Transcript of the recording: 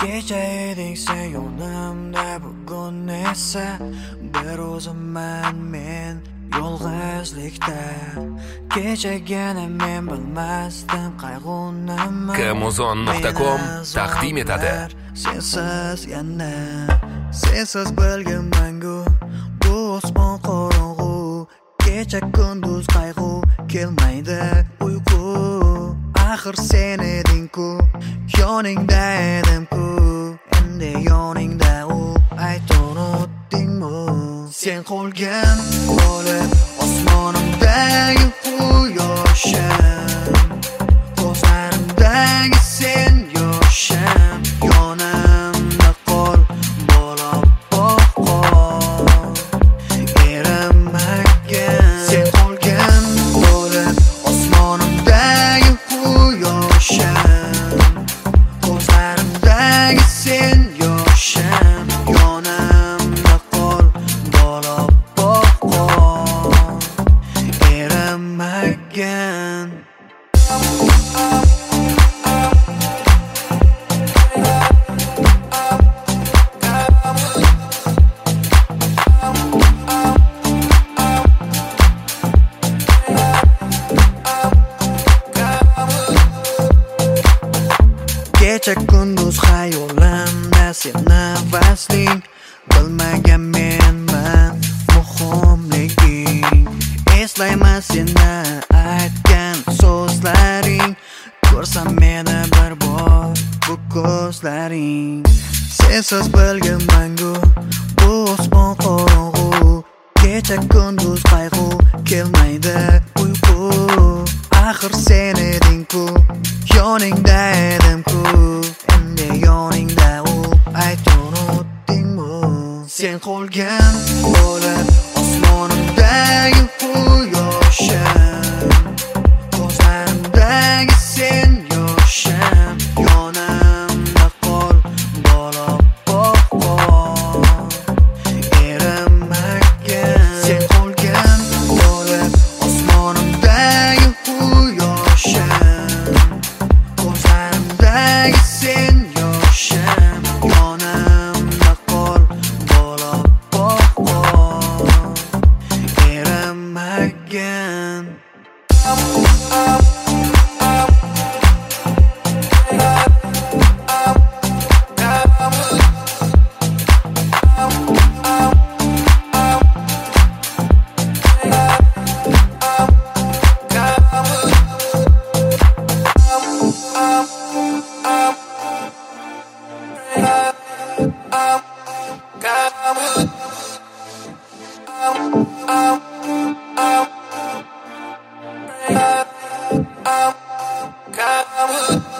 Kecha eding sen yonimda, bugun esa bir o'zimman men yolg'izlikda. Kechagina men bilmasdim qayg'uni. Kmuzon.com taqdim etadi. Sensiz yana, sensiz bilgim mangu, bu osmon qorong'u. Kecha kunduz qayg'u, kelmaydi uyqu. Axir sen eding-ku, yoningda edim-ku. Endi yoningda u, ayt unutdingmi? Sen qolgan bo'lib osmonimdagi quyoshim, ko'zlarimdagi sen yoshim. Yonimda qol, bo'lib boqol, erimagan. Sen qolgan bo'lib osmonimdagi quyoshim, ko'zlarimdagi sen yoshim. Yonimda qol, bo'lib boqol, erimagan. Kecha kunduz xayolimda sen nafasling, bilmagan menman muhimliging. Eslayman seni aytgan so'zlaring, ko'rsam meni bir bor bu ko'zlaring. Sensiz bilgim mangu, bu osmon qorong'u. Kecha kunduz qayg'u, kelmaydi uyqu. Axir sen eding-ku, yoningda edim-ku. Endi yoningda u, ayt unutdingmi? Sen qolgan bo'lib osmonimdagi quyoshim, ko'zlarimdagi sen yoshim. Yonimda qol, bo'lib boqol, erimagan. Sen qolgan bo'lib osmonimdagi quyoshim, ko'zlarimdagi sen yoshim. Yonimda qol, bo'lib boqol, erimagan. Come